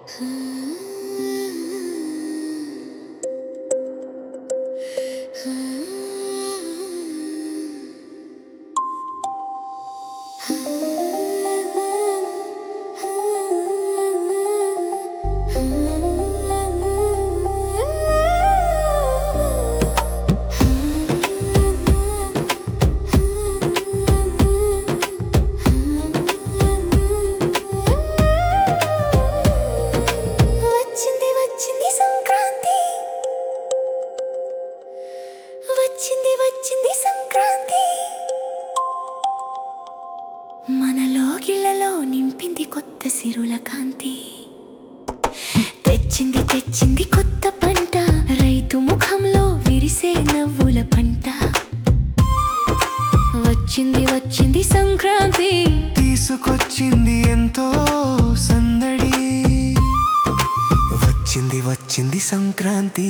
వచ్చింది సంక్రాంతి మనలో గిళ్ళలో నింపింది కొత్త సిరుల కాంతి తెచ్చింది కొత్త పంట రైతు ముఖంలో విరిసే నవ్వుల పంట వచ్చింది సంక్రాంతి తీసుకొచ్చింది ఎంతో సందడి వచ్చింది సంక్రాంతి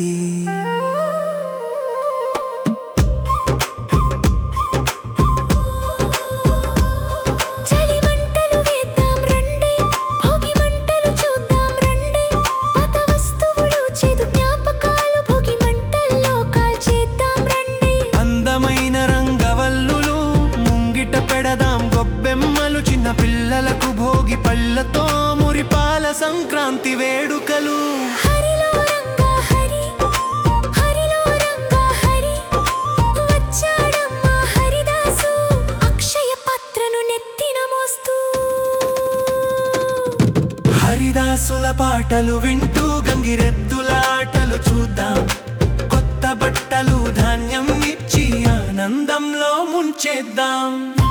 గొబ్బెమ్మలు చిన్న పిల్లలకు భోగి పళ్ళతో మురిపాల సంక్రాంతి వేడుకలు హరిలో రంగా హరి హరిలో రంగా హరి వచ్చాడమ్మ హరిదాసు అక్షయ పాత్రను నెత్తిన మోస్తూ హరిదాసుల పాటలు వింటూ గంగిరెద్దుల ఆటలు చూద్దాం కొత్త బట్టలు ధాన్యం ఇచ్చి ఆనందంలో ముంచేద్దాం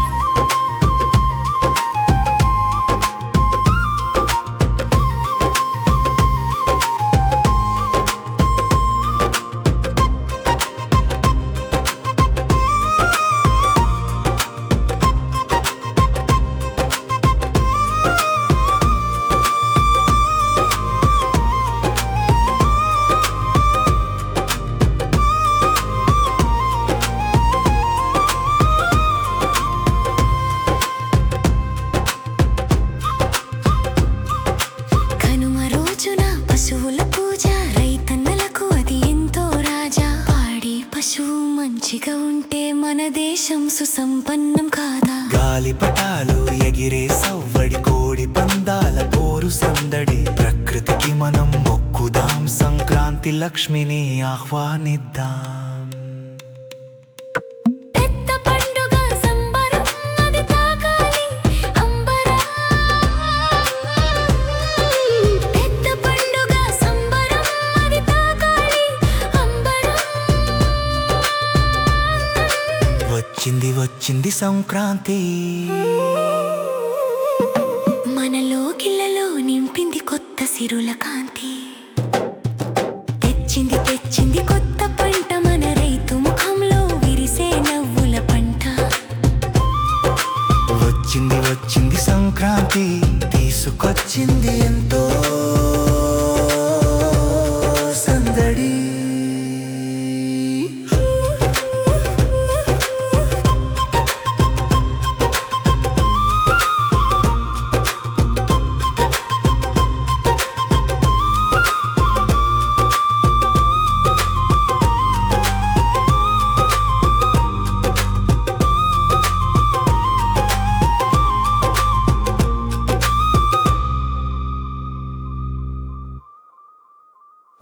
పశువుల పూజ రైతన్నలకు అది ఎంతో రాజా పాడి పశువు మంచిగా ఉంటే మన దేశం సుసంపన్నం కాదా గాలిపటాలు ఎగిరే సవ్వడి కోడి పందాల పోరు సందడి ప్రకృతికి మనం మొక్కుదాం సంక్రాంతి లక్ష్మిని ఆహ్వానిద్దాం వచ్చింది సంక్రాంతి మనలో గిళ్ళలో నింపింది కొత్త సిరుల కాంతి తెచ్చింది కొత్త పంట మన రైతు ముఖంలో విరిసే నవ్వుల పంట వచ్చింది సంక్రాంతి తీసుకొచ్చింది ఎంతో